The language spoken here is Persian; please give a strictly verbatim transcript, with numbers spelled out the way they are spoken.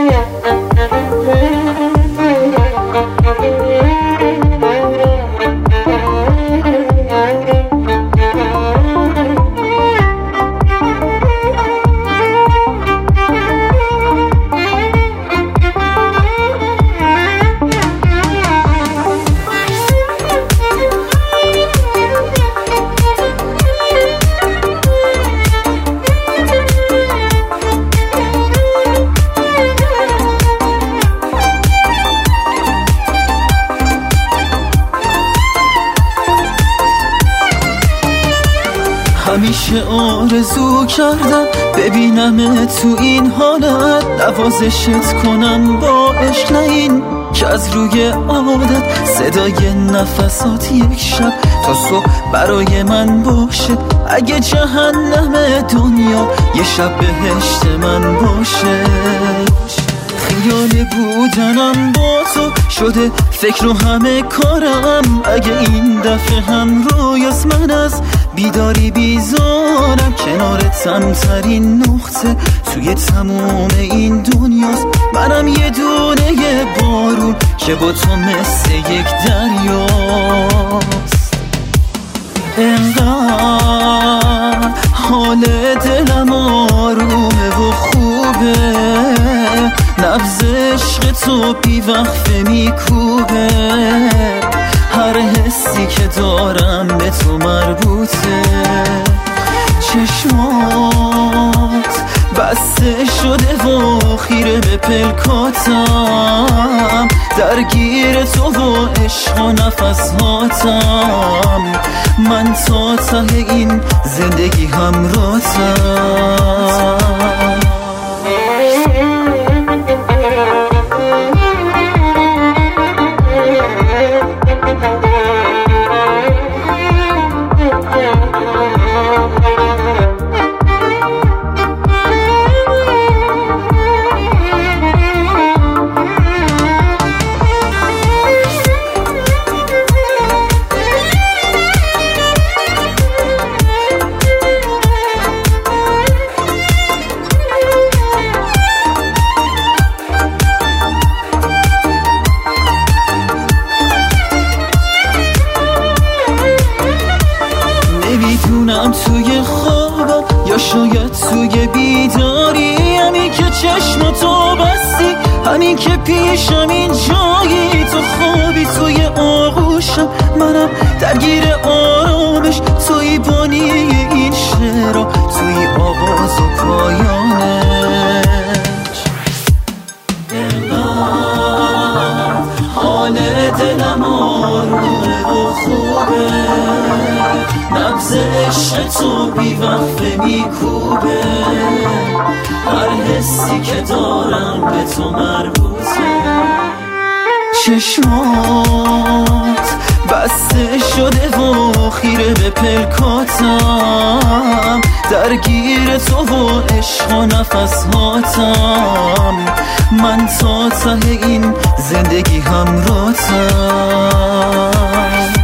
همیشه آرزو کردم ببینم تو این حالت، نوازشت کنم با عشق، نه این که از روی عادت صدای نفسات یک شب تا صبح برای من باشه. اگه جهنم دنیا یه شب بهشت من باشه. خیال بودنم با تو شده فکر و همه کارم، اگه این دفعه هم رویاست من از بیداری بیزارم. کنارتم ترین نقطه توی تموم این دنیاست، منم یه دونه یه بارون که با تو مثل یک دریاست. انقدر حال دلم آرومه و خوبه، نبض عشق تو بی وقفه میکوبه، هر حسی که دارم به تو مربوطه. چشمات بسته شده و خیره به پلکاتم، درگیر تو و عشق و نفساتم، من تا ته این زندگی همراهتم. نمیدونم توی خوابم یا شاید توی بیداری، همین که چشم تو بستی، همین که پیشم این جایی، تو خوابی توی آغوشم، منم درگیر آرامش، توی بانی این شعرها، توی آغاز و پایانش. حال دلم آرومه و خوبه، نبض عشق تو بی وقفه میکوبه، هر حسی که دارم به تو مربوطه. چشمات بسته شده و خیره به پلکاتم، درگیر تو و عشق و نفساتم، من تا ته این زندگی همراهتم.